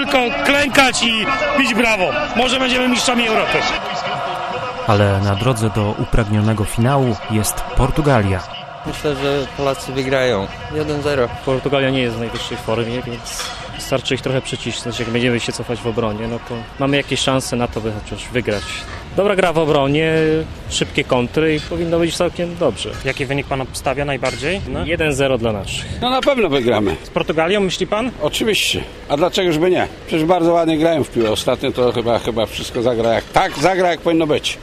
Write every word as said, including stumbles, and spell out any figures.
tylko klękać i bić brawo. Może będziemy mistrzami Europy. Ale na drodze do upragnionego finału jest Portugalia. Myślę, że Polacy wygrają jeden zero. Portugalia nie jest w najwyższej formie, więc wystarczy ich trochę przycisnąć. Jak będziemy się cofać w obronie, no to mamy jakieś szanse na to, by chociaż wygrać. Dobra gra w obronie, szybkie kontry i powinno być całkiem dobrze. Jaki wynik pan obstawia najbardziej? No. jeden zero dla naszych. No na pewno wygramy. Z Portugalią myśli pan? Oczywiście. A dlaczegoż by nie? Przecież bardzo ładnie grają w piłę. Ostatnio to chyba, chyba wszystko zagra jak tak, zagra jak powinno być.